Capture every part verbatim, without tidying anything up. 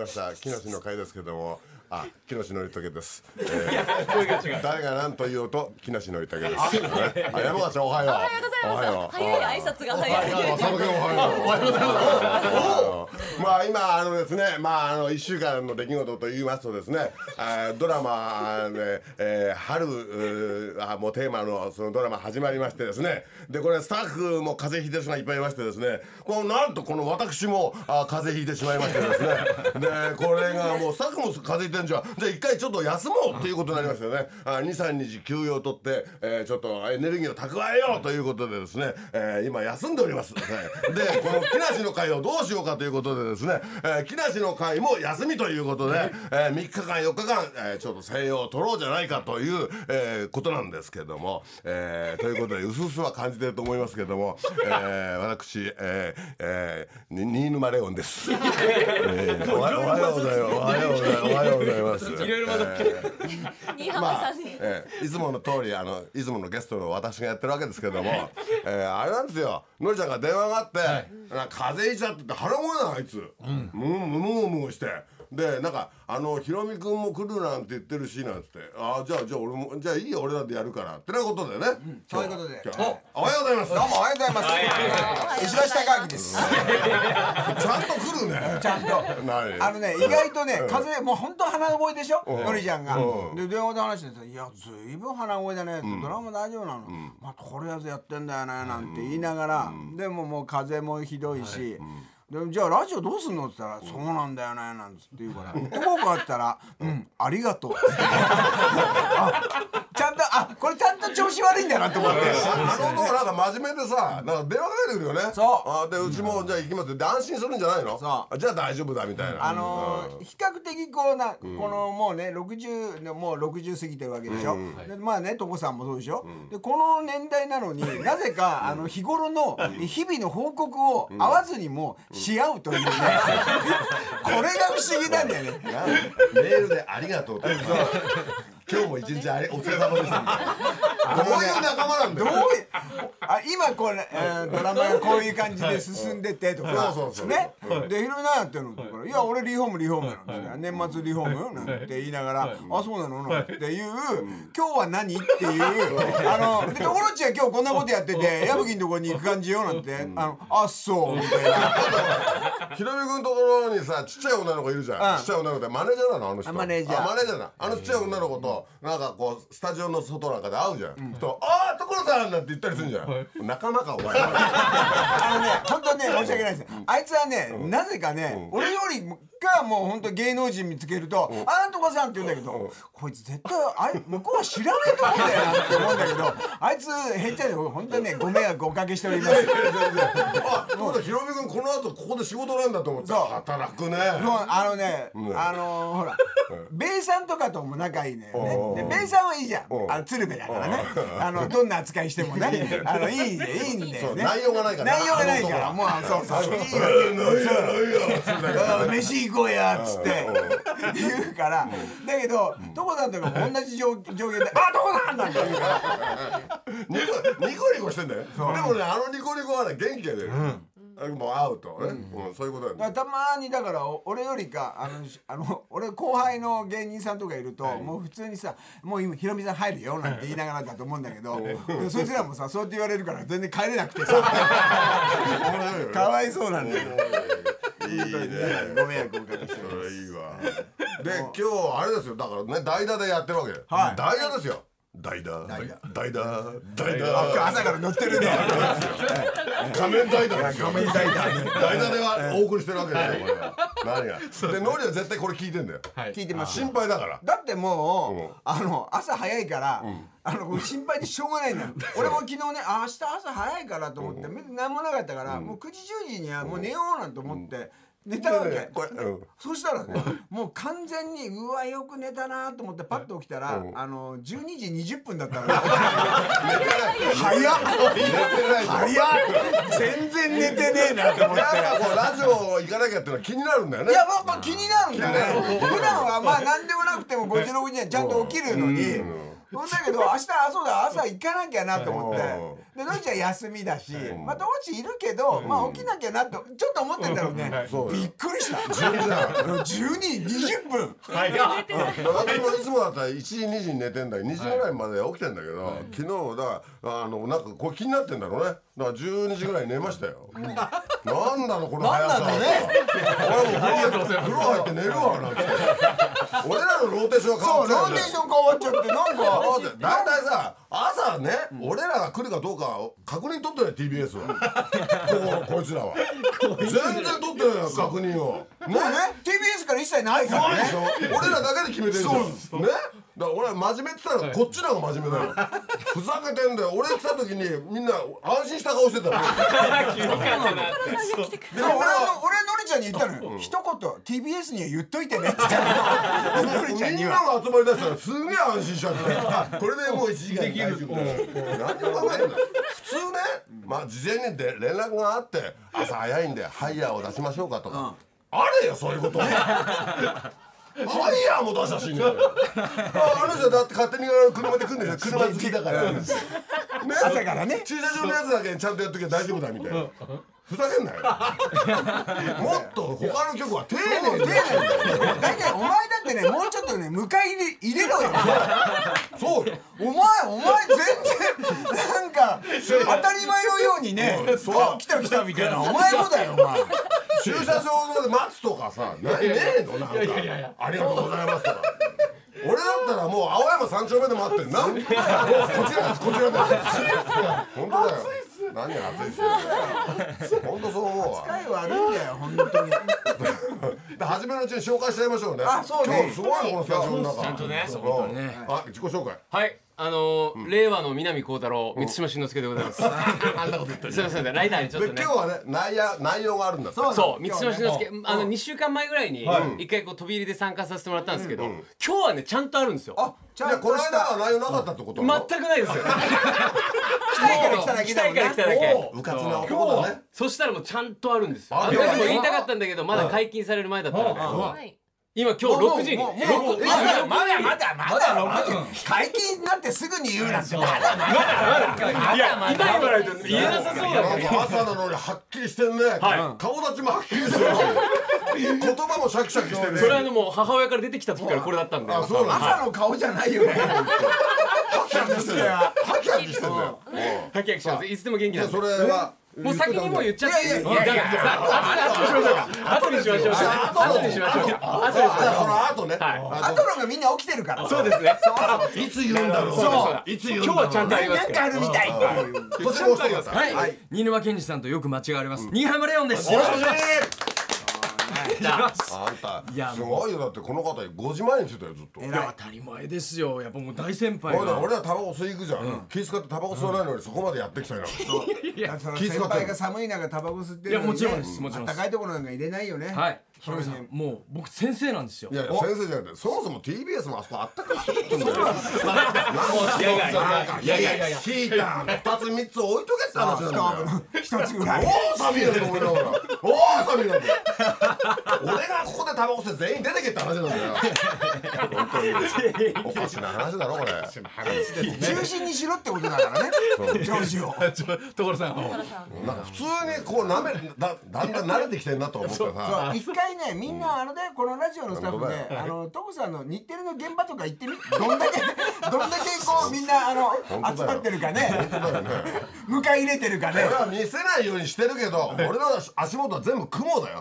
ました木梨の会ですけども、あ、木梨憲武です、えー、誰が何と言おうと木梨憲武です、ね、あ、山川ちゃんおはよう。 おはようございます。早い挨拶が早い。 佐野君おはよう。おはようございます。まあ今あのですね、まああの一週間の出来事と言いますとですね、あドラマね、えー、春あもうテーマのそのドラマ始まりましてですね、でこれスタッフも風邪ひいてる人がいっぱいいましてですね、このなんとこの私もあ風邪ひいてしまいましてですね、でこれがもうスタッフも風邪ひいてるんじゃ、じゃあ一回ちょっと休もうっていうことになりましたよね。あにさんにち休養を取って、えー、ちょっとエネルギーを蓄えようということでですね、えー、今休んでおります。でこの木梨の会をどうしようかということでですね、えー、木梨の会も休みということで、えー、みっかかんよっかかん、えー、ちょっと静養を取ろうじゃないかという、えー、ことなんですけども、えー、ということでうすうすは感じてると思いますけども、えー、私、えーえー、新沼レオンです。えー、おはようございます。おはようございます。おはようございます。いろいろまだ新浜さんに、 まあえー、いつもの通りあのいつものゲストの私がやってるわけですけども、えー、あれなんですよ、のりちゃんが電話があって、はい、なんか風邪ひいちゃってて腹声なのあいつ、うん、むむむむむして、でなんかあのひろみくんも来るなんて言ってるしなんつって、ああじゃあじゃあ俺もじゃあいいよ俺らでやるからってなことでね、うん、 そういうことで、 おはようございます。 どうもおはようございます。石橋貴明です。 ちゃんと来るね。 ちゃんとあのね、意外とね、風邪もう本当鼻声でしょ、のりちゃんが。で電話で話してて、いやずいぶん鼻声だねって、ドラマ大丈夫なの、まあとりあえずやってんだよねなんて言いながら、でももう風邪もひどいし、でじゃあラジオどうすんのって言ったら、そうなんだよねなんつって言うから、どこかあったら、うんありがとう。あちゃんとあこれちゃんと調子悪いんだなと思って、 あの男なんか真面目でさ、なんか電話かけてくるよね。 そうあでうちもじゃあ行きますって安心するんじゃないの。そうじゃあ大丈夫だみたいな、 あのー、比較的こうな、このもうねろくじゅうもうろくじゅう過ぎてるわけでしょ、うん、でまあね所さんもそうでしょ、うん、でこの年代なのになぜかあの日頃の日々の報告を合わずにもし合うというね、これが不思議なんだよね。 メールでありがとうって今日も一日あれお疲れ様ですみたいな、どういう仲間なんだよ。 どういうあ今これ、えー、ドラマがこういう感じで進んでてとか、 そうそうそうね、でひろみ何やってんのって言うから、いや俺リフォームリフォームなの、年末リフォームなんて言いながら、あそうなのなんていう、今日は何っていう、あのでところっちは今日こんなことやってて矢吹のところに行く感じよなんて、あのあそうみたいな。 ひろみくんところにさちっちゃい女の子いるじゃん、ちっちゃい女の子でマネージャーなのあの人。 マネージャーマネージャーなあのちっちゃい女の子となんかこうスタジオの外なんかで会うじゃん、とああ所さんなんて言ったりするんじゃん、仲間かお前。 あのね本当ね申し訳ないです、あいつはねなぜかね俺よりかもう本当芸能人見つけるとあんとこさんって言うんだけど、こいつ絶対あい向こうは知らねえと思うんだよなって思うんだけど、あいつへっちゃで本当にねご迷惑おかけしております。 あそうだひろみくんこの後ここで仕事なんだと思って働くね。 あのねあのほらベイさんとかとも仲いいのよね。でベイさんはいいじゃん、あの鶴瓶だからね、あのどんな扱いしてもねあのいいねいいんだよね。 内容がないから内容がないからもうそうそういいわけ。飯行こうやっつって言うから、だけど所さんとかも同じ上限であ所さんなんて言うからニコニコニコしてんだよ。でもねあのニコニコはね元気やで、もう会うとね、うん、そういうことだよね。 たまにだから俺よりかあのあの俺後輩の芸人さんとかいると、はい、もう普通にさもう今ひろみさん入るよなんて言いながらだと思うんだけどそいつらもさそうやって言われるから全然帰れなくてさかわいそうなんだよ。 いいね、 ご迷惑をおかけしてそれいいわ。で今日あれですよ、だからね代打でやってるわけ、 はい、 代打ですよ。代打代打代打代打朝から乗ってるね。 仮面代打ですよ。 仮面代打代打ではお送りしてるわけですよこれ。何がでノリは絶対これ聞いてんだよ。 聞いてます。 心配だから。 だってもうあの朝早いからあの心配でしょうがないんだよ。俺も昨日ね明日朝早いからと思って何もなかったからもうくじじゅうじにはもう寝ようなんて思って寝たわけ。そしたらねもう完全にうわよく寝たなと思ってパッと起きたらあのじゅうにじにじゅっぷんだったの。早っ早っ全然寝てねえなと思って。 なんかこうラジオ行かなきゃってのは気になるんだよね。 いやまあ気になるんだね。普段はまあ何でもなくてもごじろくじにはちゃんと起きるのにそんだけど明日あそうだ朝行かなきゃなと思ってでのりちゃん休みだしまあ友達いるけどまあ起きなきゃなとちょっと思ってんだろうねびっくりしたじゅうにじにじゅっぷんはい寝てない私もいつもだったらいちじにじに寝てんだけどにじぐらいまで起きてんだけど昨日だからあのなんかこれ気になってんだろうねだからじゅうにじぐらいに寝ましたよなんなのこの速さ俺も風呂入って寝るわなんて俺らのローテーションが変わっちゃうそうローテーション変わっちゃってなんかだいたいさ朝ね俺らが来るかどうか確認取ってない ティービーエス はここいつらは全然取ってないよ確認をもうね ティービーエス から一切ないからね俺らだけで決めてるじゃんねだから俺は真面目って言ったらこっちらが真面目だよふざけてんだよ俺来た時にみんな安心した顔してたのでも俺は俺のりちゃんに言ったのよ一言 ティービーエス には言っといてねって言ったののりちゃんみんなにはが集まりだしたらすげえ安心しちゃってこれでもういちじかん大丈夫だよ何も考えてない普通ねまあ事前にで連絡があって朝早いんでハイヤーを出しましょうかとかあれよそういうことハイヤーも出したしねあの人だって勝手に車で来るんですよ車好きだからね朝からね駐車場のやつだけちゃんとやっときゃ大丈夫だみたいなふざけんなよもっと他の局は丁寧に丁寧にだけどお前だってねもうちょっとね迎え入れ入れろよそうよお前お前全然なんか当たり前のようにねあ来た来たみたいなお前もだよお前駐車場で待つとかさねえのなんかありがとうございますとか俺だったらもう青山三丁目で待ってんなこちらですこちらです本当だよ何が暑いっすよ本当そう思うわ扱い悪いんだよ本当に初めのうちに紹介しちゃいましょうねあそうね今日すごいのこのスタジオの中ちゃんとねそうあ自己紹介はいあのー令和の南光太郎満島真之介でございますあんなこと言ってるすいませんライターにちょっでとね今日はね内容内容があるんだってそうそう満島真之介今日ねあのにしゅうかんまえぐらいに一回こう飛び入りで参加させてもらったんですけど今日はねちゃんとあるんですよあちいやゃんことの間したは内容なかったってこと全くないですよ来たいから来ただけ来たいだもんなから来ただけうかつな男だねそしたらもうちゃんとあるんですよああの時も言いたかったんだけどまだ解禁される前だったのではい今今日ろくじにもうもうもうろくまだまだまだまだろくじ解禁になってすぐに言うなんてまだまだいや今言わないと言えなさそうだなんからか朝なのにはっきりしてんね、 は顔立ちもはっきりしてる言葉もシャキシャキしてるねそれはあのもう母親から出てきた時からこれだったんであそうなんだ朝の顔じゃないよねハキハキしてるハキハキしてんだよハキハキしますいつでも元気なんでそれはもう先にもう言っちゃっていいですかいやいやいやだから後にしましょうか後にしましょう後にしましょう後にしましょうじゃあその後ねはい後のがみんな起きてるからそうですねいつ言うんだろうそうそういつ言うん今日はちゃんとありますなんからかあるみたいそしてもう一方はい、 はい新沼謙治さんとよく間違われます、新浜レオンです。よろしくお願いします。 あんたいやすごいよだってこの方ごじまん円してたよずっと偉いいや当たり前ですよ。やっぱもう大先輩俺らが。 俺らタバコ吸い行くじゃん気使ってタバコ吸わないのにそこまでやってきたよその気遣ってんの先輩が寒い中タバコ吸ってるのにねいやもちろんですもちろんです暖かいところなんか入れないよねはい、ひろみさん、もう僕先生なんですよ。 いやいや先生じゃなくてそもそも ティービーエス もあそこあったからって言ってんだよいやいやいやいやいやいやヒーターふたつみっつ置いとけって話なんだよ一つぐらいおお寒いやと思いながらおお寒いなんだよ俺がここでタバコ吸って全員出てけって話なんだよ本当におかしな話だろこれ中心にしろってことだからね上司を所さん、 なんか普通にこうなめだだんだん慣れてきてんなと思ってさそう一回ねみんなあのねこのラジオのスタッフ本当でだよあの所さんの日テレの現場とか行ってみどんだけどんだけこうみんなあの本当だよ集まってるかねだよね迎え入れてるかね俺は見せないようにしてるけど俺の足元は全部雲だよ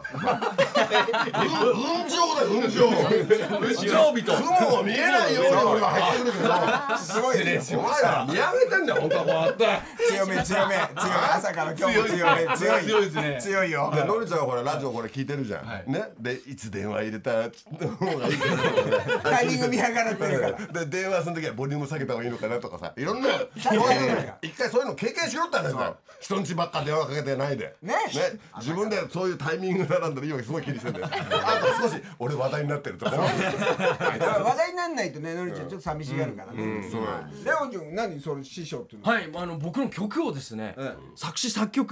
雲上だよ雲上雲も見えないように俺が入ってくるけどすごいですお前ら見上げてんだよ本当はこうやって強め強め強め朝から今日も強め強い強いですね強いよでのりちゃんはほらラジオこれ聞いてるじゃん、ねでいつ電話入れたら方がいいかなとかねタイミング見計らってるからで電話するときはボリューム下げた方がいいのかなとかさいろんなちゃんとやってるから一回そういうの経験しろって話だよ人んちばっか電話かけてないでね自分でそういうタイミング並んだら今すごい気にしてんだよあと少し俺話題になってるとか話題になんないとねのりちゃんちょっと寂しがるからねそうレオン君何その師匠っていうのはい、あの僕の曲をですね、作詞作曲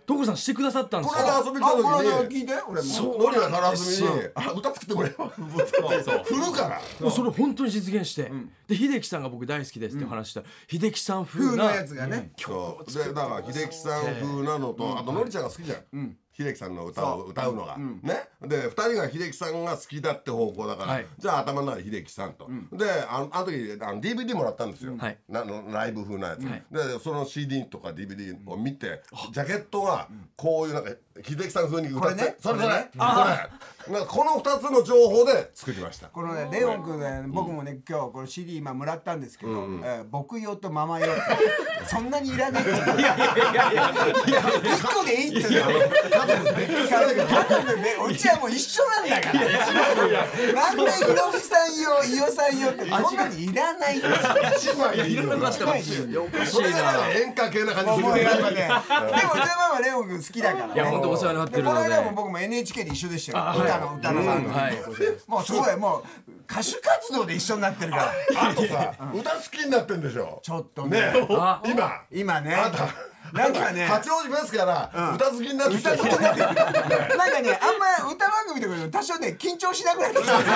所さんしてくださったんですよ。 この間遊びに来た時あこの間に聞いて俺もノリがからずにあ歌作ってもらえば振るからもうそれ本当に実現して、で秀樹さんが僕大好きですって話したら、秀樹さん風な風のやつがねそうでだから秀樹さん風なのと、あとのりちゃんが好きじゃん、秀樹さんの歌を歌うのが、ねでふたりが秀樹さんが好きだって方向だから、 はいじゃあ頭の中で秀樹さんと、であのあの時あの ディーブイディー もらったんですよ、 はいなのライブ風なやつ、 はいでその シーディー とか ディーブイディー を見て、ジャケットがこういうなんか秀樹さん風に歌って、 これねそれそれこれねこれなんかこのふたつの情報で作りました。 このねレオン君ね僕もね今日この シーディー 今もらったんですけど、えー僕用とママ用そんなにいらねえっていやいやいやいやいっこでいいっつうの家族でうちはもう一緒なんだからなんでひろみさん用伊代さん用ってそんなにいらない一枚でいいよな。 してますよ。いやおかしそれいな。 がなんか演歌系な感じするもうよねやっぱねでもうちのママレオン君好きだからねいや本当お世話になってるので。 でこの間も僕も エヌエイチケー で一緒でしたよあ歌の歌の番組はい。 もうすごいもう歌手活動で一緒になってるからあとさ歌好きになってんでしょちょっとねねあ今今ねあんたなんかね八王子フェスから歌好きになってきた歌好きになってるなんかねあんま歌番組とかでも多少ね緊張しなくなってきたもう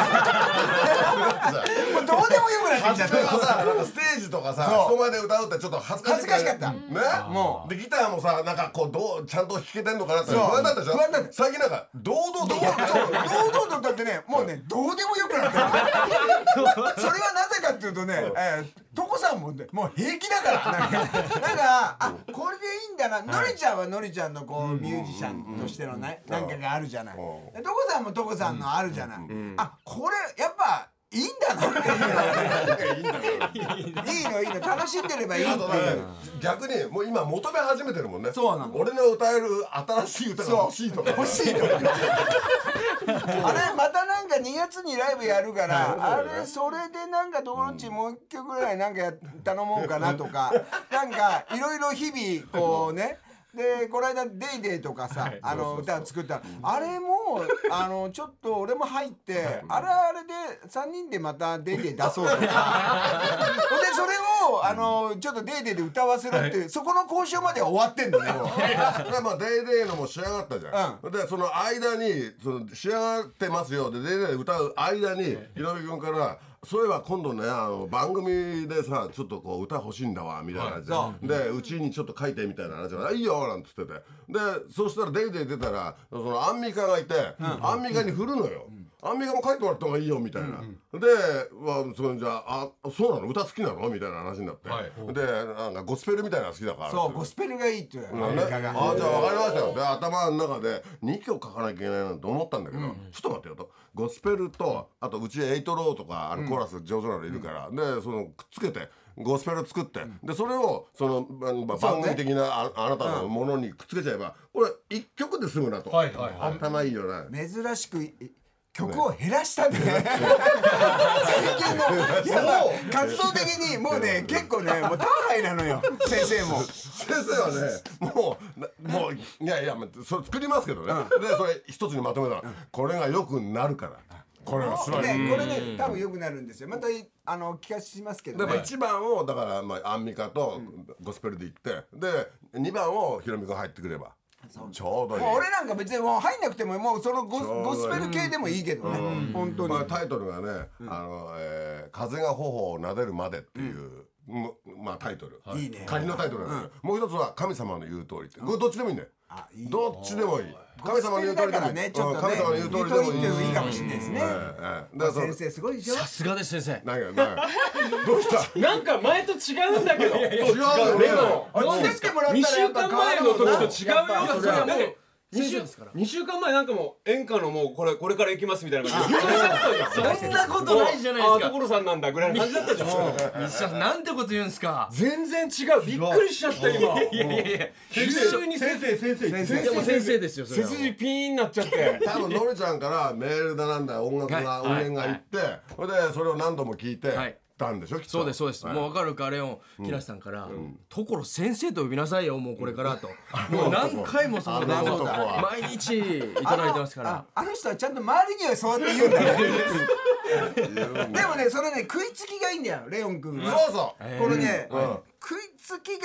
どうでもよくなってきちゃった初めはさなんかステージとかさそう人前で歌うってちょっと恥ずかしい恥ずかしかったねもでギターもさなんかこうどうちゃんと弾けてんのかなって不そう安だったでしょ不安だった最近なんか堂々とそう堂々と歌ってねもうねどうでもよくなってるそれはなぜかっていうとねえー所さんもねもう平気だからなんかなんかあこれでいいんだなのりちゃんはのりちゃんのこうミュージシャンとしてのねなんかがあるじゃないで所さんも所さんのあるじゃないあこれやっぱいいんだなっていうのいいのいいの楽しんでればいいっていうあとね逆にもう今求め始めてるもんねそうなの俺の歌える新しい歌が欲しいとか欲しいとかあれまたなんかにがつにライブやるからあれそれでなんか友達もう一曲ぐらいなんか頼もうかなとかなんかいろいろ日々こうねでこの間「デイデイとかさあの歌作ったあれもあのちょっと俺も入ってあれあれでさんにんでまた「デイデイ出そうとかでそれをあのちょっと「デイデイで歌わせろってそこの交渉までは終わってんのねもうでまあデイデイのも仕上がったじゃん、でその間にその仕上がってますよでデイデイで歌う間にひろみ君からそういえば今度ねあの番組でさちょっとこう歌欲しいんだわみたいな感じで、 はでうちにちょっと書いてみたいな話が「いいよ」なんつっててでそうしたら「デイデイ出たらそのアンミカがいて、アンミカに振るのよ、アンミカも書いてもらった方がいいよみたいな、で、まあ、そのじゃああそうなの歌好きなのみたいな話になって、でなんかゴスペルみたいなの好きだからそうゴスペルがいいっていうね、あじゃあ分かりましたよで頭の中でにきょく書かなきゃいけないなと思ったんだけど、ちょっと待ってよとゴスペルとあとうちエイトローとかあのコーラス上手なのいるから、でそのくっつけてゴスペル作って、でそれをその、まあ、番組的な あ, あなたのものにくっつけちゃえばこれ一曲で済むなと、 はいはいはい頭いいよね珍しく曲を減らしたね最近のいや、まあ、活動的にもうね結構ねもう大敗なのよ先生も先生はねもうなもういやいやそれ作りますけどね、でそれ一つにまとめたら、これが良くなるからこれは素晴らしい、 ね、これね多分良くなるんですよまたあの聞かせしますけどねでもいちばんをだからまあアンミカとゴスペルで行ってでにばんをひろみ君入ってくればちょうどいい。 もう俺なんか別にもう入んなくてももうそのゴスゴスペル系でもいいけどね本当に、 まあ、タイトルがね「あのえー風が頬を撫でるまで」っていう、もまあタイトル、 いいね仮のタイトルなんだけど、もう一つは「神様の言う通り」ってこれどっちでもいいんだよ。 あいいどっちでもいい。神様の言う通りでもいい。 ねちょっとね神様の言う通りでもいい。 言う通りっていうのいいかもしれないですね、 ええええだからその先生すごいでしょさすがです先生。 なんやなんやどうしたなんか前と違うんだけど。 違うよね。 あ作ってもらったら 2週間前の時と違うよ。 それはもうにしゅう週間前なんかもう演歌のもうこれこれから行きますみたいな感じでそんなことないじゃないですか。 あ所さんなんだぐらいの感じだったじゃん。 西田さんなんてこと言うんですか。 全然違う。びっくりしちゃった今。 いやいやいや急に先生先生先生でも先生ですよそれは。 背筋ピーンなっちゃって。 多分のりちゃんからメールだなんだ音楽が音源がいってそれでそれを何度も聞いてはいたんでしょきっと。 そうですそうです、 はいもう分かるかレオン木梨さんから「所先生と呼びなさいよもうこれから」ともう何回もその電あの男話は毎日いただいてますからああの人はちゃんと周りにはそうやって言うんだねでもねそのね食いつきがいいんだよレオン君はそうそう。 えーこれね、 うん食いつきが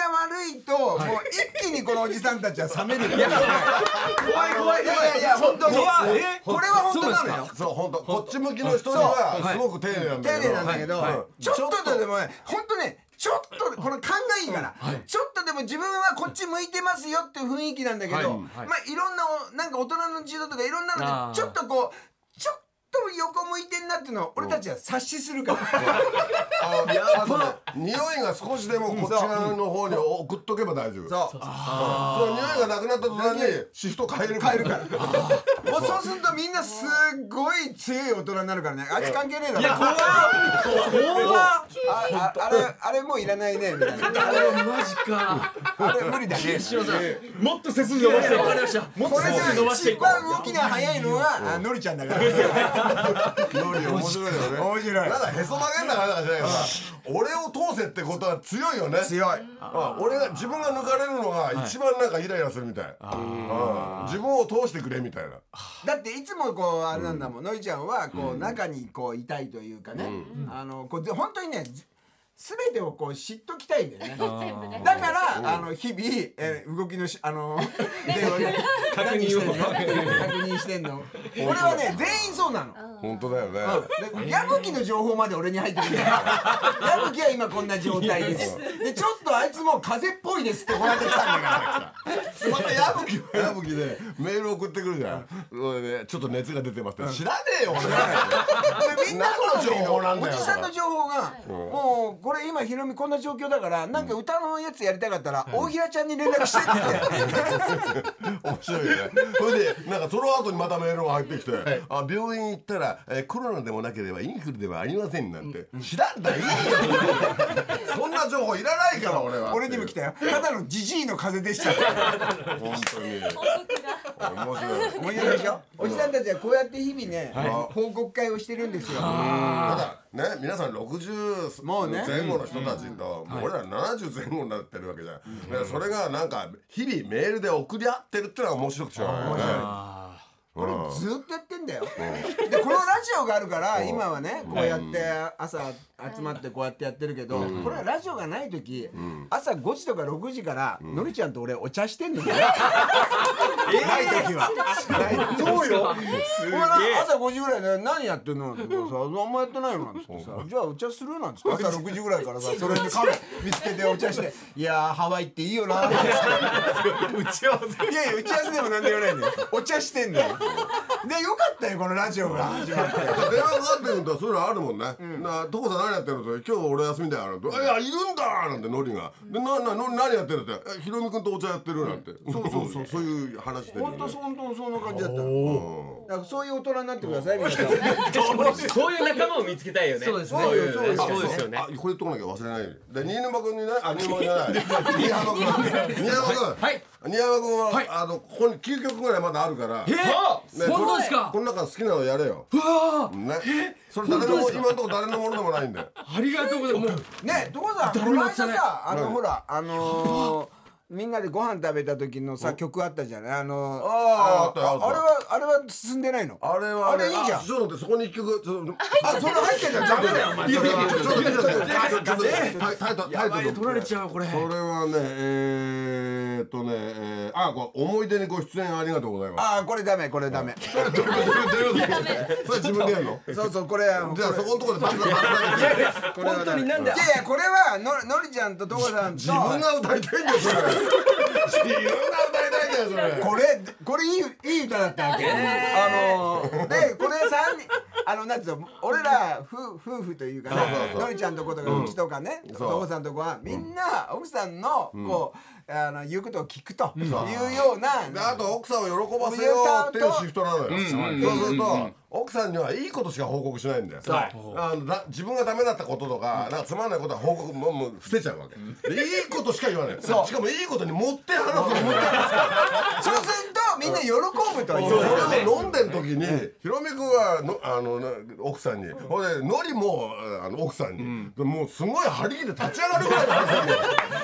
が悪いともう一気にこのおじさんたちは冷める。いや怖い怖い。 いやいや本当に怖い。 これは本当なのよ。 そう本当こっち向きの人にはすごく丁寧なんだ丁けど、 寧なんだけど、 はいちょっとでもね本当ねちょっとこの勘がいいから、ちょっとでも自分はこっち向いてますよっていう雰囲気なんだけど、 はいはいまあいろんなおなんか大人の事情とかいろんなのでちょっとこうちょっと横向いてんなっていうのを俺たちは察しするから。 あやっぱ匂いが少しでもこっち側の方に送っとけば大丈夫。 そう。 その匂いがなくなった途端にシフト変えるから。 変えるから。もうそうするとみんなすっごい強い大人になるからね。あいつ関係ねえだろ。いや怖っ。怖っ。あああれあれもういらないねみたいな。 あれマジか。 あれ無理だね。 もっと背筋伸ばして。わかりました。もっとこれ背筋伸ばしてい一こう。 番動きが速いのはのりちゃんだから。 料理面白いよね。 面白い。 なんかへそ曲げんだからなんかしないけどさ、俺を通せってことは強いよね。 強い。 あ俺が自分が抜かれるのが一番なんかイライラするみたい。うん自分を通してくれみたいな。 だっていつもこうあれなんだもん。のりちゃんはこう中にこういたいというかね。あのこう本当にね。すべてをこう知っときたいんだよね。 全部ね。 だからあの日々え動きのしあの電話で確認してんの。確認してんの。俺はね全員そうなの。 本当だよね。 で矢吹の情報まで俺に入ってくるんだよ。矢吹は今こんな状態です。でちょっとあいつも風邪っぽいですってこうやってきたんだから。 また矢吹は矢吹でメール送ってくるじゃん。それでちょっと熱が出てますって知らねえよ俺。 みんなそう情報なんだよ。 おじさんの情報がもうこれ今ひろみこんな状況だからなんか歌のやつやりたかったら大平ちゃんに連絡してって面白いよね。それでなんかその後にまたメールが入ってきて、あ病院行ったら、えー、コロナでもなければインフルではありませんなんて、知らんだいいよそんな情報いらないから俺は。 俺にも来たよ。ただのジジイの風邪でした。 本当に面白い。 面白いでしょ。おじさんたちはこうやって日々ね報告会をしてるんですよ。 ただね皆さんろくじゅうもうね前後の人たちと、もう俺らななじゅう前後になってるわけじゃん。だからそれがなんか日々メールで送り合ってるってのが面白くてしょうがないよね。 これずっとやってんだよ。でこのラジオがあるから今はねこうやって朝集まってこうやってやってるけど、これはラジオがない時朝ごじとかろくじからのりちゃんと俺お茶してんのよ。ない時は。そうよ。朝ごじぐらいで何やってんのって言うからさ、あんまやってないのなんつってさ、じゃあお茶するなんつって朝ろくじぐらいからさ、それにカメ見つけてお茶して、いやーハワイっていいよなー。 打ち合わせ。 いやいや打ち合わせでもなんでもないんだよ。お茶してんだよ。でよかったよこのラジオが始まって。 電話かかってくるとそういうのあるもんね。な所さん何やってるのって今日俺休みだよなんて。いやいるんだなんてノリが。でななのり何やってるって。ひろみくんとお茶やってるなんて。そうそうそうそういう話してるよね。 本当本当そんな感じだったの。だからそういう大人になってください皆さん。 そういう仲間を見つけたいよね。 そうですね。 そうよそうよそうですよね。 あこれ言っとかなきゃ忘れないように。で新沼くんにねあ新沼くんじゃない新浜くん新浜くんはい。 新浜くんはあのここにきゅうきょくぐらいまだあるから。 えー、本当ですか。 この中好きなのやれよ。 うわー。 ね。それ誰のも今のところ誰のものでもないんで。 ありがとうございます。もうね所さんこの間さあのほらあのみんなでご飯食べた時のさ曲あったじゃないあのあああったあった。 あれはあれは進んでないの。 あれはねあれいいじゃん。 ちょっと待ってそこに一曲ちょっとあそれ入ってんじゃダメだよお前。 ちょっとちょっとちょっとちょっとちょっとタイトルタイトル取られちゃうこれ。 これはねえーっとねえーあこれ思い出にご出演ありがとうございます。 あこれダメこれダメ。 それ自分でやるの？ そうそうこれじゃあそこのところでバツバツバツ本当になんで。 いやいやこれはののりちゃんと所さんと自分が歌いたいんだよそれ。自分が歌いたいんだよそれ。 これこれいいいい歌だったわけ。あのでこれ三人あのなんていうの俺ら夫夫婦というかねのりちゃんとことかうちとかね所さんとこはみんな奥さんのこうあの言うことを聞くというような。 であと奥さんを喜ばせようっていうシフトなのよ。そうすると奥さんにはいいことしか報告しないんだよ。あのだ自分がダメだったこととかなんかつまんないことは報告ももう伏せちゃうわけ。でいいことしか言わない。しかもいいことに持って話すの。 そうするとみんな喜ぶという。 それを飲んでる時にひろみくんはのあの奥さんにほいでのりもあの奥さんにもうすごい張り切って立ち上がるぐらいの話なんだよ。今日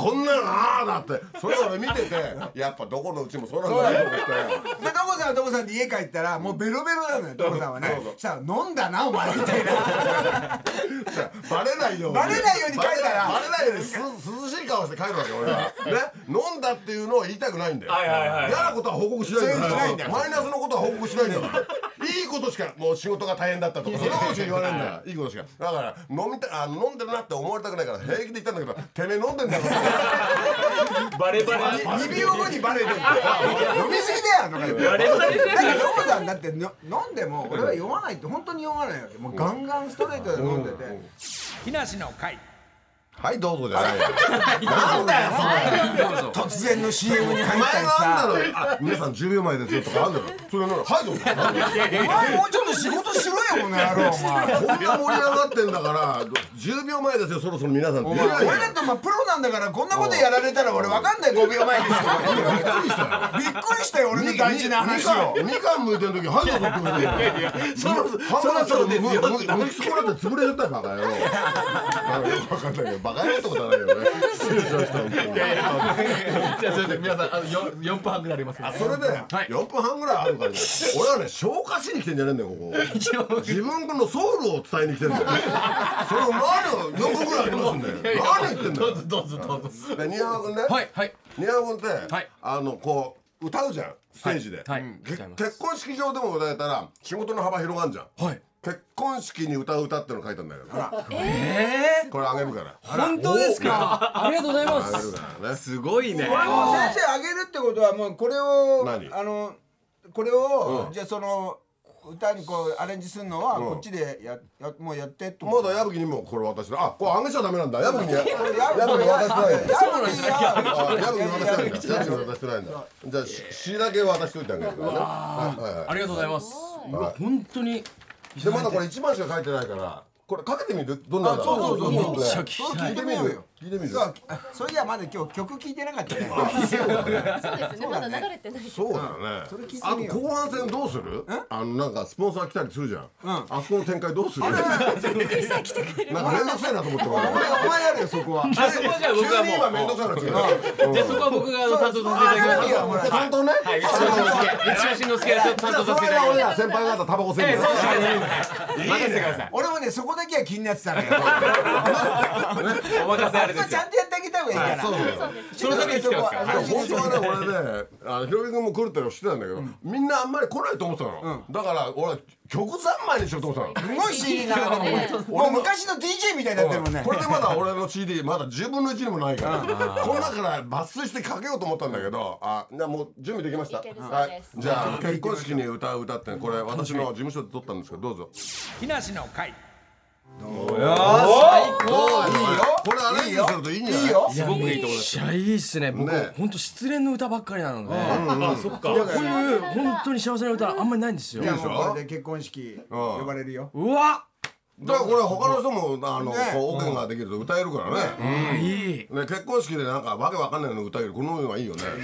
こんなのああだってそれを俺見ててやっぱどこのうちもそうなんだなと思ってでトモさんはトモさんで家帰ったらもうベロベロなのよトモさんはね。したら飲んだなお前みたいなバレないようにバレないように帰ったらバレないようにす涼しい顔して帰るわけ俺はね飲んだっていうのを言いたくないんだよはいはいはい嫌なことは報告しないんだしないんだよマイナスのことは報告しないんだからいいことしかもう仕事が大変だったとかそんなことしか言わないんだよいいことしかだから飲みたあ飲んでるなって思われたくないから平気で言ったんだけどてめえ飲んでんだろバレバレにびょうごにバレてる飲みすぎだよとか言ってバレバレだからトモさんだっての飲んでも俺は酔わないって本当に酔わないわけもうガンガンストレートで飲んでて木梨の会はいどうぞじゃないよなんだよ突然の シーエム に入ったり前があんださろ皆さんじゅうびょうまえですよとかあんだろそれなのはいどうぞお前もうちょっと仕事しろよこの野郎お前こんな盛り上がってんだからじゅうびょうまえですよそろそろ皆さんって言えないよ俺だってまあプロなんだからこんなことやられたら俺わかんないごびょうまえですとか言ってびっくりしたよ俺の大事な話をみかん剥いてる時はいどうぞって言われてそろそろそろですよむきそこだって潰れちゃったよバカ野郎なんかよくわかんないけどバカ野郎ってことはないよね失礼しました本当にじゃあそれで皆さんあのよんぷんはんぐらいありますよあそれでよんぷんはんぐらいあるからね俺はね消化しに来てんじゃねえんだよここ自分のソウルを伝えに来てんだよそれを何をよんぷんぐらいありますんだよ何言ってんだよどうぞどうぞで新山君ねはいはい新山君ってはいあのこう歌うじゃんステージではいけ歌います結婚式場でも歌えたら仕事の幅広がんじゃんはい結婚式に歌う歌っての書いたんだけどえこれあげるからー本当ですかありがとうございまあげるすからねすごいねこれもう先生あげるってことはもうこれを何あのこれをじゃあその歌にこうアレンジするのはこっちでややもうやってってまだ矢吹にもこれ渡してあこれあげちゃダメなんだ矢吹にやや矢吹に渡してないんだそうなんですよあ矢吹に渡してないんだ矢吹に渡してないんだじゃあししだけ渡しといてあげるからねはいはいはいありがとうございますうわ本当にでまだこれいちまんしか書いてないからこれかけてみるどんなんだろうそうそうそうそうねめっちゃ聞きそれたい聞いてみようよ聞いてみるそうあそれじゃあまだ今日曲聞いてなかったねそうですねまだ流れてないそうだよねそれ聞いてあみようと後半戦どうするあのなんかスポンサー来たりするじゃんんあそこの展開どうするなんかめんどくさいなと思ってお前お前やるよそこはあそこはじゃあ僕は急に今めんどもうくさいなってじゃあそこは僕があの担当させていただきますちゃんとねはい満島真之介が担当させていただきます先輩方タバコ吸いええそうですねね任せてください俺もねそこだけは気になってたのよお任せあれですよちゃんとやってあげた方がいいからそうそうそのために来てますからでも本当はね俺ねあのひろみ君も来るっての知ってたんだけどみんなあんまり来ないと思ってたのだから俺は曲三昧にしようと思ってたのすごい シーディー 並べてるもう昔の ディージェー みたいになってるもんねこれでまだ俺の シーディー まだじゅうぶんのいちにもないからこの中から抜粋してかけようと思ったんだけどあじゃあもう準備できましたいけるそうはですいじゃあ結婚式に歌う歌ってこれ私の事務所で撮ったんですけどどうぞ木梨の会どういいよこれアレンジするといいんじゃないいいよすごくいいところですめっちゃいいっすね僕ね本当失恋の歌ばっかりなのであそっかこういう本当に幸せな歌あんまりないんですよじゃあもうこれで結婚式呼ばれるようわだからこれ他の人もあのねこうオケができると歌えるからねいいね結婚式でなんかわけわかんないの歌えるこの上はいいよね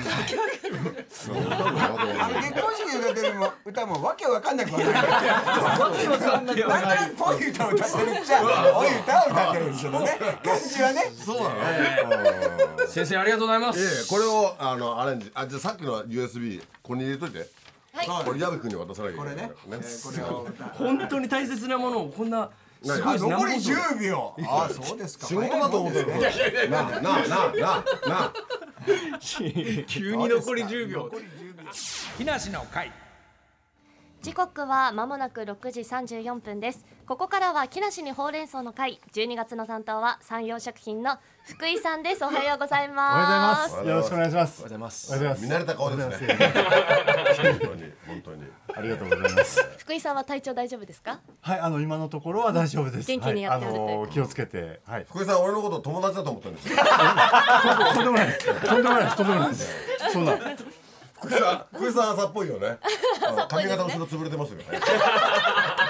あの結婚式で歌ってるも歌もわけわかんなくはないわけわかんなくはないなんかぽい歌を歌ってるっちゃぽい歌を歌ってるんですけどね感じはねそうなの先生ありがとうございまええすこれをあのアレンジあじゃあさっきの ユーエスビー ここに入れといてはいこれ矢部君に渡さなきゃいけないこれねからねこれを歌本当に大切なものをこんなすごいあです残りじゅ何うびょうああそうですか仕事だと思ってるなあなあなあなあなあ急に残りじゅうびょう木梨の会時刻はまもなくろくじさんじゅうよんぷんです。ここからは木梨にほうれん草の会、じゅうにがつの担当は山陽食品の福井さんです。おはようございます。 おはようございます。よろしくお願いします。 おはようございますおはようございます。 見慣れた顔ですね本当に本当にありがとうございます。 福井さんは体調大丈夫ですか？ はい、あの今のところは大丈夫です。 元気にやっておるというはい、あの気をつけて、はい。 福井さん俺のこと友達だと思ったんですよとんでもないです。とんでもないです。とんでもないです。そんな。 福井さん福井さん朝っぽいよねあの髪型後ろ潰れてますよね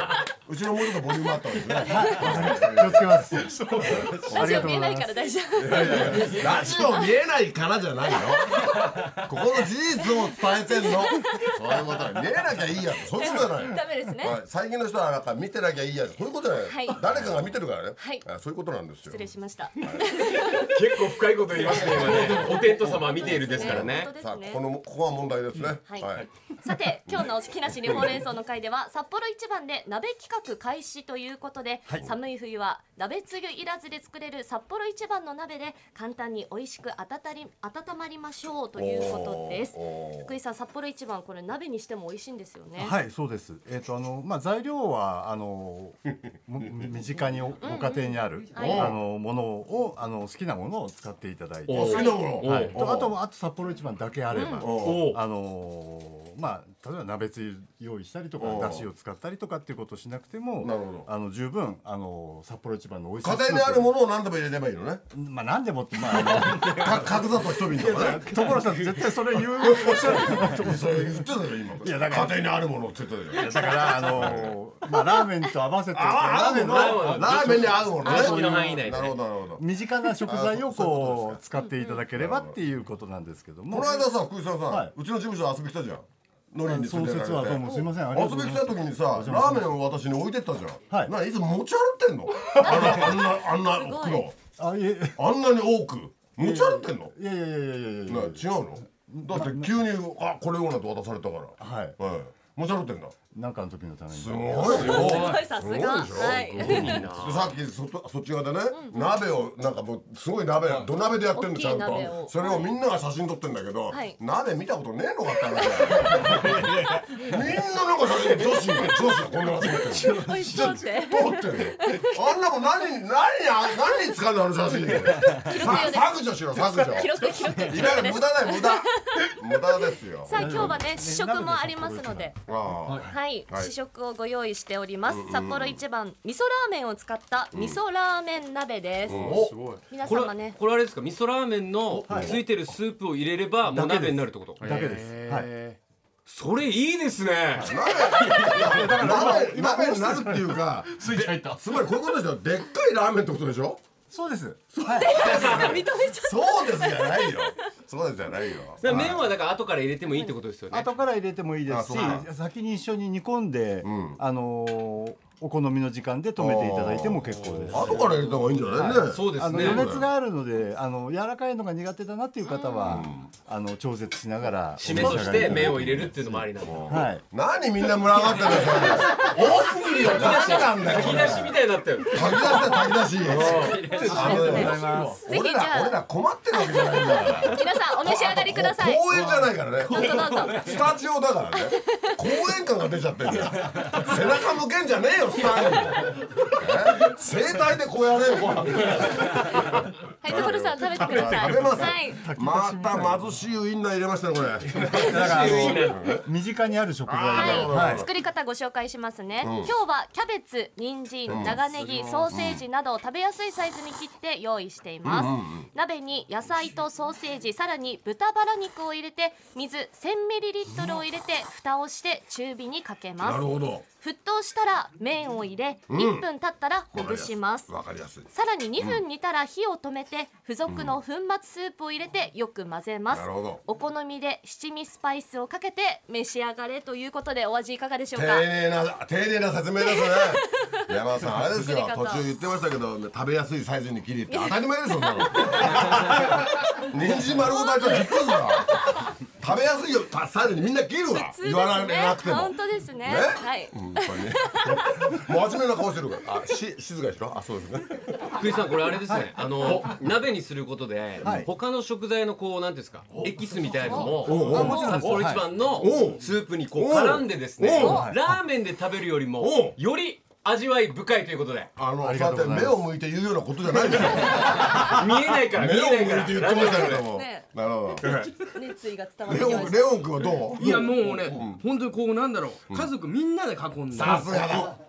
うちのもうちょっとボリュームあったんですね。 気をつけます。 ラジオ見えないから大丈夫。 いやいやいやラジオ見えないからじゃないよ。ここの事実を伝えてんの。そういうことだ。見えなきゃいいやつ、そういうことじゃない。 ダメですね。 はい、最近の人はなんか見てなきゃいいやつ、そういうことじゃない。 はい誰かが見てるからね。 はいあそういうことなんですよ。 失礼しました。 結構深いこと言いますね今ね。お天道様は見ているですからね。 本当ですねさあこのここは問題ですね。 はいはい。 さて今日の木梨にほうれん草の会では札幌一番で鍋企画開始ということで、寒い冬は鍋つゆいらずで作れる札幌一番の鍋で簡単に美味しく温り温まりましょうということです。 おー福井さん、札幌一番これ鍋にしても美味しいんですよね。 はい、そうです。えっ、とあのまあ材料はあのも身近におご家庭にある、 はいあのものをあの好きなものを使っていただいて、 お好きなもの。 はい。 おとあとあと札幌一番だけあれば、 おあのまあ例えば鍋つゆ用意したりとかおだしを使ったりとかっていうことをしなくても、 なるほどあの十分あの札幌一番の美味しい家庭にあるものを何でも入れればいいのね。 まあ何でもってまああか角砂糖一瓶とかね。 の所さん絶対それ言うおっしゃる。 それ言ってたよ今。 いやだから家庭にあるものって言ってたよ。 だからあのまあラーメンと合わせてあ合うもの。 ラーメンのラーメンに合うものね。 常識の範囲内でねなるほどなるほど。 身近な食材をあそうそういうことこう使っていただければっていうことなんですけども、 この間さ福井さんさ、 はいうちの事務所遊び来たじゃん。ノリにその説はどうもすみません。ありがとうございます。 遊び来た時にさラーメンを私に置いてったじゃん。 はいな、いつも持ち歩ってんの。あのあんなあんな袋あいえあんなに多く持ち歩ってんの。 いやいやいやいやいやいなや違うの。だって急にあこれをなんて渡されたから。 はいはい。持ち歩ってんだ。 なんかの時のためにすごいよ。 すごいさすが。 すごいでしょはい。 でさっきそそっち側でね、鍋をなんかもうすごい鍋土鍋でやってんのちゃん大きい鍋をとそれをみんなが写真撮ってんだけど、 はい鍋見たことねえのかって話だよみんななんか写真女子が女子がこんなの撮ってる美味しそうって。 撮ってるあんなもん何何に何に使うのあの写真さ削除しろ削除記録記録。 いらない無駄だよ無駄無駄ですよ。 さあ今日はね試食もありますので。 ああはい、 はい試食をご用意しております。札幌一番味噌ラーメンを使った味噌ラーメン鍋です。 お皆これ様ね、 これあれですか、味噌ラーメンのついてるスープを入れればもう鍋になるってこと。 だけです。はい。 それいいですね。 鍋鍋になるっていうかスイッチ入った。 つまりこういうことでしょ。でっかいラーメンってことでしょ。 そうです。はい。 認めちゃっそうですじゃないよ。そうですじゃないよ。 だから麺はだから後から入れてもいいってことですよね。 後から入れてもいいですしあそう、 先に一緒に煮込んでん、 あのーお好みの時間で止めていただいても結構です。 後から入れた方がいいんじゃないね。 そうですね。 あの余熱があるので、あの柔らかいのが苦手だなっていう方は、あの調節しながら締めとして麺を入れるっていうのもありなんだ。 はい。 何みんな群がってるのそれ。多すぎるよ。何なんだよ。 炊き出しみたいになったよ。 炊き出しだ炊き出し。あのねぜひ俺らじゃあ俺ら困ってるわけじゃないんだから。 皆さんお召し上がりください。 公園じゃないからね。 どうぞどうぞ。 スタジオだからね。公園感が出ちゃってるんだよ。背中向けんじゃねえよスターに。生体でこうやれよ。 はい、所さん食べてください。 食べますはい。 また貧しいウインナー入れましたねこれ。 だからあの身近にある食材あーなるほどはい、作り方ご紹介しますね、今日はキャベツ、人参、長ネギ、ソーセージなど食べやすいサイズに切って用意しています、鍋に野菜とソーセージ、さらに豚バラ肉を入れて水 せんミリリットル を入れて蓋をして中火にかけまなす。 るほど。 沸騰したら麺を入れ、いっぷん経ったらほぐします。 わかりやすい。 さらににふん煮たら火を止めて付属の粉末スープを入れてよく混ぜます、 なるほど。 お好みで七味スパイスをかけて召し上がれということで、お味いかがでしょう丁か。 寧な丁寧な説明ですね。山田さんあれですよ。 作り方途中言ってましたけど食べやすいサイズに切りって当たり前ですよ。そんなの人参丸ごと入ったらびっくりするわ。食べやすいよサイズにみんな切るわ。 普通言わですねれなくても。 本当ですね。 ねはい。 本当にね。真面目な顔してるから。あ、し静かにしろ。あ、そうですね。 福井さんこれあれですね。あの鍋にすることではい他の食材のこうなんていうんですか、エキスみたいなのもおあもちろんです札幌一番のおスープにこう絡んでですね、 おラーメンで食べるよりもおより味わい深いということで、 あのありそうやってがとうございます目を向いて言うようなことじゃないですよ。 見えないから見目を向いえないからて言ってましたけども。 ねなるほど。 熱意が伝わってレきました。 オンレオン君はどう？ いやもうね、本当にこうなんだろう、家族みんなで囲んで、 さすがだ。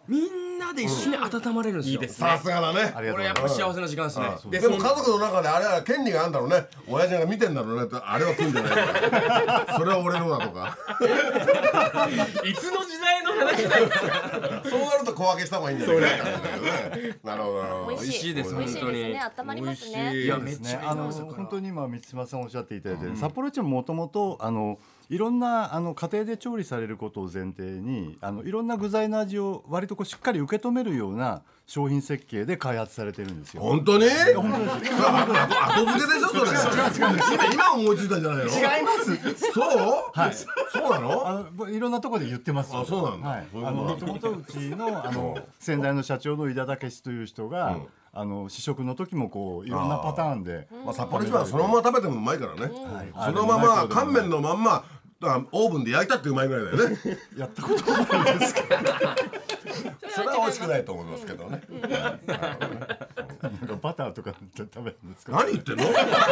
みんなで一緒に温まれるんですよ、 いいですさすがだね。 ありがとうございこれやっぱ幸せな時間ですね、 でも家族の中であれは権利があるんだろうね。親父が見てんだろうねと、あれは来んじゃないかそれは俺のだとかいつの時代の話なんですか。 そうなると小分けした方がいいんじゃないかって感じだけどね。なるほどなるほど。 美味しいです美味しい本当にですね。温まりますね。 いやめっちゃいいあのな朝から本当に今満島さんおっしゃっていただいて、札幌一番もともとあのいろんなあの家庭で調理されることを前提にあのいろんな具材の味を割とこうしっかり受け止めるような商品設計で開発されてるんですよ。 本当に？ 本当です後付けでしょそれ。違う違う。今思いついたんじゃないの？ 違いますそう？ はいそうなの？ あのいろんなところで言ってます。 あそうなんだはい、 そういうあのことなんだもともとうちのあの先代の社長の井田武史という人が、 うんあの試食の時もこういろんなパターンで、 まあ札幌一番はそのまま食べてもうまいからね。 はいそのまま乾麺のまんまあオーブンで焼いたってうまいぐらいだよね。 やったことないですけどそれは美味しくないと思いますけどね。 バターとかって食べるんですか？ 何言ってんの？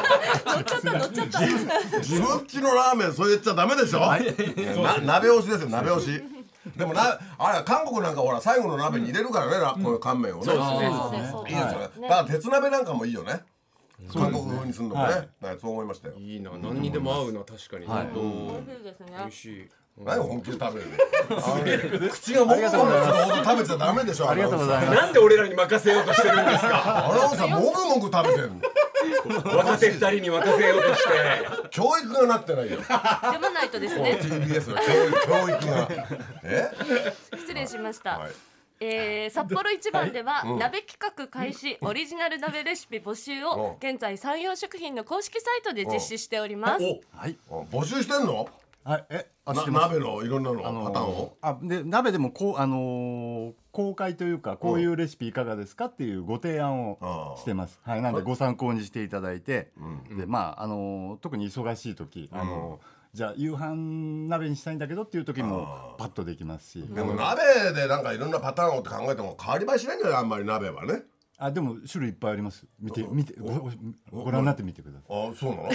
自分家のラーメンそう言っちゃダメでしょ。な鍋押しですよ鍋押し。でもなあれ韓国なんかほら最後の鍋に入れるからねなこの乾麺をね。 そうですそうですいいですよね。だから鉄鍋なんかもいいよね。韓国風にするのもね。はいそう思いましたよ。 いいな、何にでも合うな、確かに。本当美味しいですね。 美味しい。 何本気で食べるの？口がもぐもぐするほど食べちゃダメでしょ。 ありがとうございます。 なんで俺らに任せようとしてるんですか。 アナウンサーもぐもぐ食べてるの。 若手二人に任せようとして。 教育がなってないよ。 読まないとですね。 ティービーエス の教育が。え？ 失礼しました。 はいえー、札幌一番では、鍋企画開始、オリジナル鍋レシピ募集を現在山陽食品の公式サイトで実施しております。 はい。 募集してんの？ はい。え、あな知ってます鍋のいろんなのあのパターンを。 あで鍋でもこうあのー公開というかこういうレシピいかがですかっていうご提案をしてます。はい。なんでご参考にしていただいて、でまああのー特に忙しい時あのーじゃあ夕飯鍋にしたいんだけどっていう時もパッとできますし、 でも鍋でなんかいろんなパターンをって考えても変わり映えしないんだよあんまり鍋はね。 あでも種類いっぱいあります。見て見てごご覧になってみてくださあそうなの？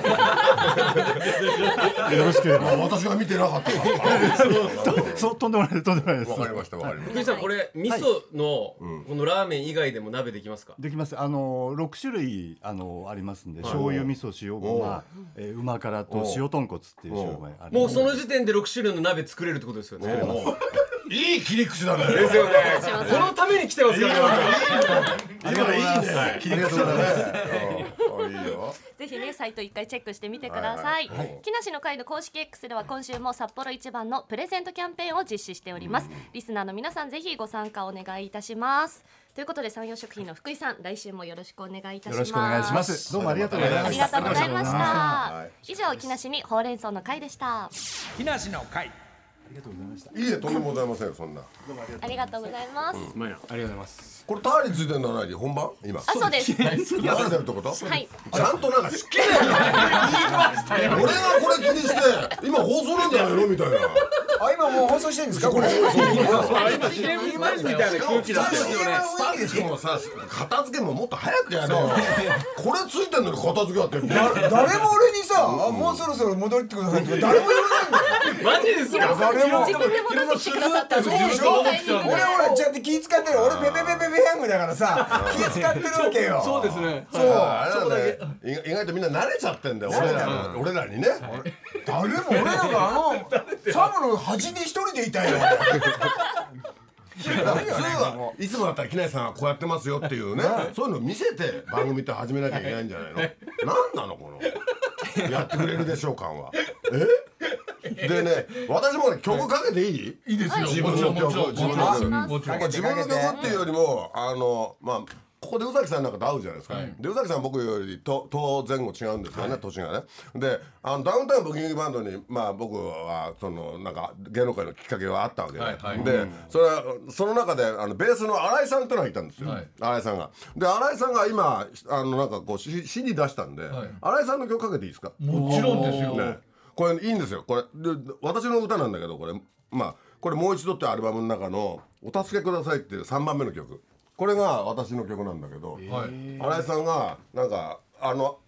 い。よろしければ。 私が見てなかったから。 そうとんでもないですとんでもないです。 わかりましたわかりまし福井さん、これ味噌のこのラーメン以外でも鍋できますか。 できます。あのろく種類あのありますんで、醤油、味噌、塩ごま、えー、馬辛と塩豚骨っていう醤油があります。 もうその時点で六種類の鍋作れるってことですよね。 た。もういい切り口だね。 ですよね。このために来てますからね。 いいね。切り口だね。うんいいよ。 ぜひねサイト一回チェックしてみてください。 はいはい木梨の会の公式 X では今週も札幌一番のプレゼントキャンペーンを実施しております。リスナーの皆さんぜひご参加お願いいたします。ということで山陽食品の福井さん、来週もよろしくお願いいたします。 よろしくお願いします。どうもありがとうございありました。 がとうございましはた。以上木梨にほうれん草の会でした。 木梨の会。 いいえとんでもございませんそんな。 ありがとうございます。 まあやありがとうございます。 これターについてるのは何本番今？ あ、そうです。 やられてるってこと？ はい。 ちゃんとなんか好きだよ。俺がこれ気にして今放送なんじゃないのみたいな。 あ今もう放送してるんですかこれ。 今 シーエム みたいな空気だったよね。 スタッフもさ片付けももっと早くやれよ。これついてんのに片付けやってる。 誰も俺にさあもうそろそろ戻ってくださいって誰も言わないんだよ。 マジですか。 誰も。 自分で戻ってきてくださったんでそうでしょ。俺ほらちゃんと気使ってる。俺ペペペペペヤングだからさ気使ってるわけよ。 そうですね。 そう。 あれなんだね。意外とみんな慣れちゃってんだよ。俺ら俺らにね。 誰も俺なんかあのサムの端に一人でいたよ。 普通はいつもだったら木梨さんはこうやってますよっていうねそういうのを見せて番組って始めなきゃいけないんじゃないの？なんなのこのやってくれるでしょう感は。えでね私もね曲かけていい？いいですよ。自分の曲自分の曲もちろん自分の曲っていうよりもあのまあここで宇崎さんなんかと会うじゃないですか、で宇崎さん僕よりとと前後違うんですよね、年がね。であのダウンタウンブギウギバンドにまあ僕はそのなんか芸能界のきっかけがあったわけで、でそれはその中であのベースの新井さんってのがいたんですよ、新井さんが。で新井さんが今あのなんかこう シーディー 出したんで、新井さんの曲かけていいですか？ もちろんですよ。 ね、これいいんですよ。これで私の歌なんだけどこれまあこれもう一度ってアルバムの中のお助けくださいっていうさんばんめの曲。これが私の曲なんだけど、新井さんがなんかあの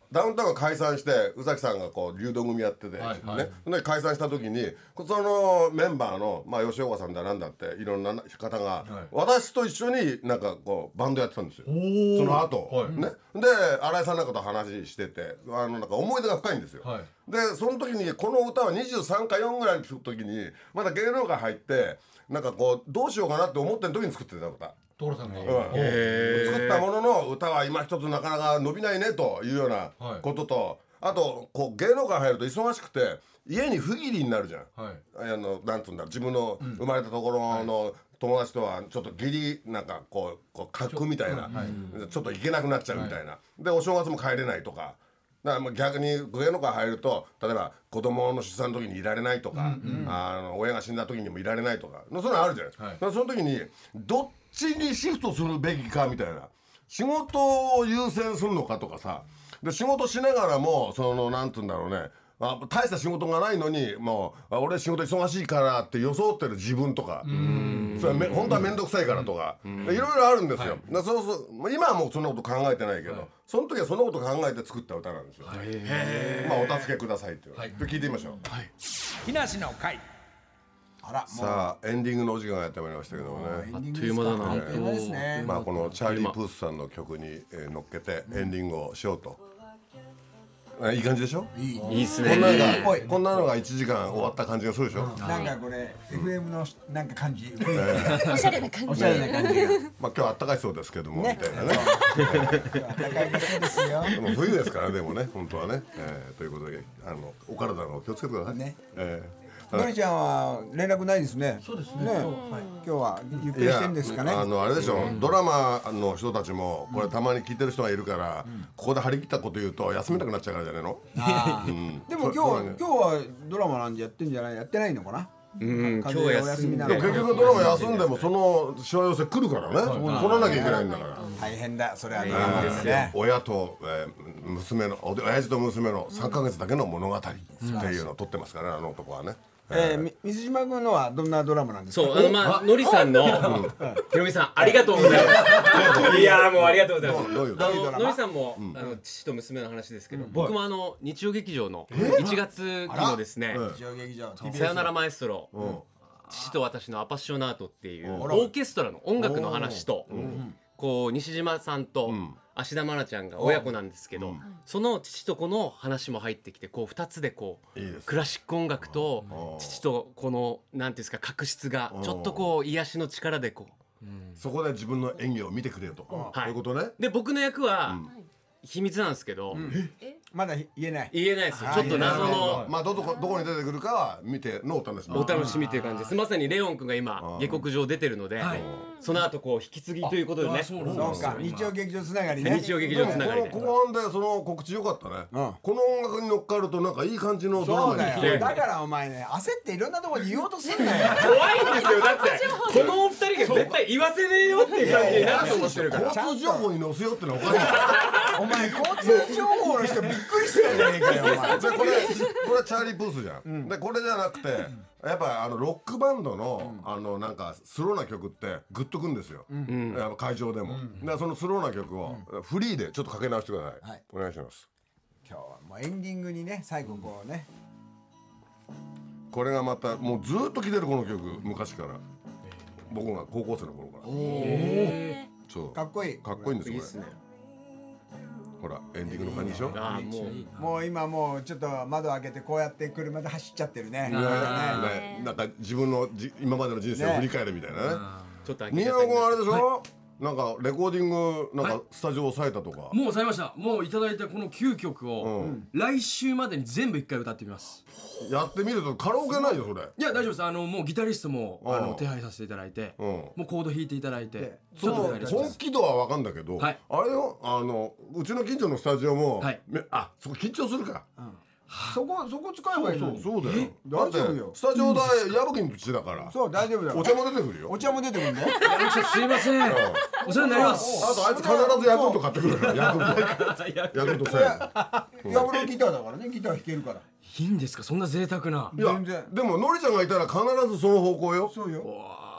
ダウンタウンが解散して宇崎さんがこう流動組やってて、 はいはいね、で解散した時にそのメンバーの、まあ、吉岡さんだなんだっていろんな方が、私と一緒になんかこうバンドやってたんですよ。その後、 はいね、で新井さんなんかと話しててあのなんか思い出が深いんですよ。 はいでその時にこの歌はにじゅうさんかよんぐらいの時にまだ芸能界入ってなんかこうどうしようかなって思ってる時に作ってた歌。 所さんが、 うん作ったものの歌は今一つなかなか伸びないねというようなことと、あとこう芸能界入ると忙しくて家に不義理になるじゃん、 はいあのなんつうんだ自分の生まれたところの友達とはちょっと義理なんかこうこう格みたいな、ちょっと行けなくなっちゃうみたいな、でお正月も帰れないとか。だからまあ逆に芸能界入ると例えば子供の出産の時にいられないとか、あの親が死んだ時にもいられないとかそういうのあるじゃないですか、 はいだからその時にどっちにシフトするべきかみたいな仕事を優先するのかとかさで仕事しながらもそのなんて言うんだろうねあ大した仕事がないのにもうあ俺仕事忙しいからって装ってる自分とかそれはめ本当は面倒くさいからとかいろいろあるんですよ、だそうそうまあ今はもうそんなこと考えてないけど、はい、その時はそんなこと考えて作った歌なんですよ、はい、まあお助けくださいっていう、はい、で聞いてみましょう、はい、 木梨の会。 あらもうさあエンディングのお時間がやってまいりましたけどもねエンディングあっという間だなあっという間ですね。 まあこのチャーリー・プースさんの曲にえー乗っけてエンディングをしようと、えいい感じでしょ。 いいいいっすねこんなのいいっぽいがこんなのがいちじかん終わった感じがするでしょ。 なんかこれ エフエム のなんか感じおしゃれな感じおしゃれな感じがまあ今日は暖かいそうですけども、 ねみたいなね。 暖かいですよでも冬ですからでもね本当はね、えーということであのお体の気をつけてください。 ねえのりちゃんは連絡ないですね。そうですね。今日はゆっくりしてんですかね。 あのあれでしょ、ドラマの人たちもこれたまに聞いてる人がいるから、ここで張り切ったこと言うと休めなくなっちゃうからじゃねえの。 あーうんでも今日は今日はドラマなんでやってんじゃないやってないのかな。 うん今日は風邪お休んで休みなのでも結局ドラマ休んでもそのしわ寄せ来るからね、来らなきゃいけないんだから。 大変だそれはドラマですね。 親と、えー、娘のお親父と娘のさんかげつだけの物語っていうのを撮ってますからねあの男はね。 えーみ水島君のはどんなドラマなんですか。 そうあのまあのりさんのひろみさんありがとうございますいやーもうありがとうございますどういうあういうドラマののりさんも、あの父と娘の話ですけど、僕もあの日曜劇場のいちがつ期のですね日曜劇場 「さよならマエストロ」父と私のアパッショナートっていうオーケストラの音楽の話とこう西島さんと芦田愛菜ちゃんが親子なんですけど、その父と子の話も入ってきてこうふたつでこういいですクラシック音楽と父とこのなんていうんですか確執がちょっとこう癒しの力でこうそこで自分の演技を見てくれよと、 はいそういうことね。 で僕の役は秘密なんですけどまだ言えない。 言えないですよちょっと謎のまあどこどこに出てくるかは見てのお楽しみ。 お楽しみという感じですまさにレオン君が今下克上出てるのでその後こう引き継ぎということでねそうか日曜劇場つながりね。 日曜劇でもこ場つながりでの後半でその告知良かったね、 うんこの音楽に乗っかるとなんかいい感じのドラそうマにだよ。だからお前ね焦っていろんなところで言おうとすんなよ。 怖いんですよだってこのお二人が絶対言わせねえよっていう感じになると思ってるから交通情報に載せようってのはおかしいお前交通情報の人びっくりしたじゃねえかよお前。 でこれこれはチャーリー・プースじゃん、でこれじゃなくてやっぱあのロックバンドの、あのなんかスローな曲ってグッとくんですよ、あの会場でも、でそのスローな曲をフリーでちょっとかけ直してください、 はいお願いします。 今日はもうエンディングにね最後こうね。 これがまたもうずーっと聴いてるこの曲昔から僕が高校生の頃からそうかっこいい。 かっこいいんですよこれいいっすねほらエンディングの感じでしょ。 ああもうもう今もうちょっと窓開けてこうやって車で走っちゃってるね。 いやいやねなんか自分のじ今までの人生を振り返るみたいなね。 ちょっと開け新ちゃった山君あれでしょ、なんかレコーディングなんかスタジオ押さえたとか、 もう抑えました。もういただいたこのきゅうきょくをうん来週までに全部一回歌ってみます。 やってみるとカラオケないよそれ。 いや大丈夫です。あのもうギタリストもあうんの手配させていただいて、 うんもうコード弾いていただいてで、 ちょっとその歌い出します本気度は分かんだけど、 はいあれよあのうちの近所のスタジオも、 はいめあそこ緊張するか。 そこそこ使えばいいのに。 そうだよ。だ大って丈夫よスタジオ代矢吹の土だから。 そう大丈夫だよ。 お茶も出てくるよ。 お茶も出てくるんだよ。 山口さんすいません。お世話になります。 あとあいつ必ずヤクルト買ってくるからヤクルトヤクルトせや俺ギターだからねギター弾けるから。 いいんですかそんな贅沢な。 いや全然でものりちゃんがいたら必ずその方向よ。 そうよ。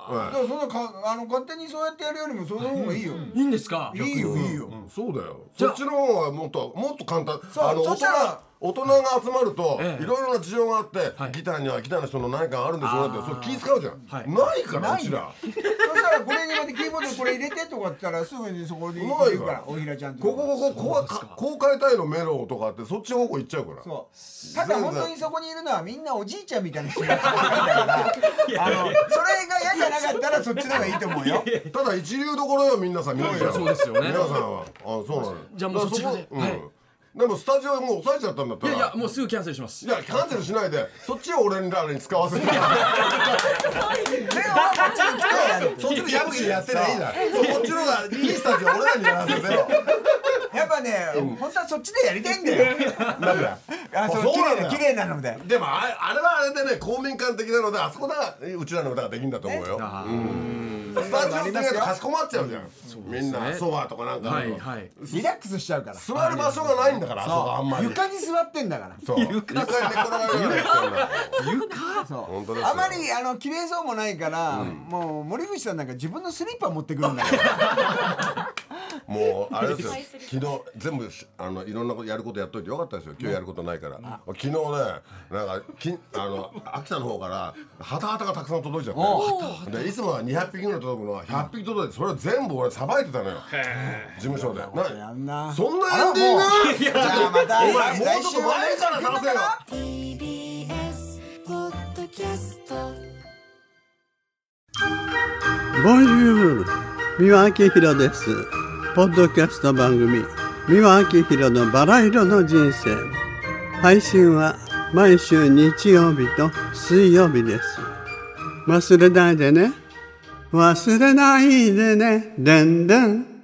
だからそんなかあの勝手にそうやってやるよりもその方がいいよ。 いいんですか。 いいよいいよ。 そうだよ。そっちの方がもっともっと簡単。 そうあの大人そしたら大人が集まるとええいろいろな事情があって、 はいギターにはギターの人の何かがあるんでしょうねってそれ気使うじゃん、 はいないからないうちらそしたらこれにまでキーボードこれ入れてとかって言ったらすぐにそこで言うないからから大平ちゃんとここここここかこう変えたいのメロとかってそっち方向行っちゃうからそうただ本当にそこにいるのはみんなおじいちゃんみたいな人がいるからあのそれが嫌じゃなかったらそっちの方がいいと思うよ。 ただ一流どころよみんなさん皆さんそうですよね皆さんはあそうなのじゃあもうそちらでだからはいそこうんでもスタジオもう抑えちゃったんだったらいやいやもうすぐキャンセルします。 いやキャンセルしないでそっちを俺らに使わせてでもこっちに来てやるそっちの矢吹でやってりゃいいじゃんそっちのがいいスタジオ俺らにやらせてやっぱね本当はそっちでやりたいんだよ。 なんだあそうそうなんだよ綺麗な綺麗なので。 でもあれあれはあれでね公民館的なのであそこだうちらの歌ができるんだと思うよ、うんスタジオ的なとかしこまっちゃうじゃん、みんなソファーとかなんかあるとはいはい。 リラックスしちゃうから。 座る場所がないんだからあそこあんまり床に座ってんだから。 そう床に寝転がるようなやつなんだそう本当ですよあまりあの綺麗そうもないから、もう森口さんなんか自分のスリッパ持ってくるんだからもうあれですよ昨日全部しあのいろんなことやることやっといてよかったですよ今日やることないから昨日ねなんかきあの秋田の方からハタハタがたくさん届いちゃってでいつもはにひゃくぴきぐらい届くのはひゃっぴき届いてそれを全部俺さばいてたのよ事務所でやんなそんなエンディングじゃあまたお前もう来週ちょっと前から出せよティービーエス ポッドキャストボンジュール三輪明宏です。ポッドキャスト番組三輪明宏のバラ色の人生配信は毎週日曜日と水曜日です。忘れないでね忘れないでねでんでん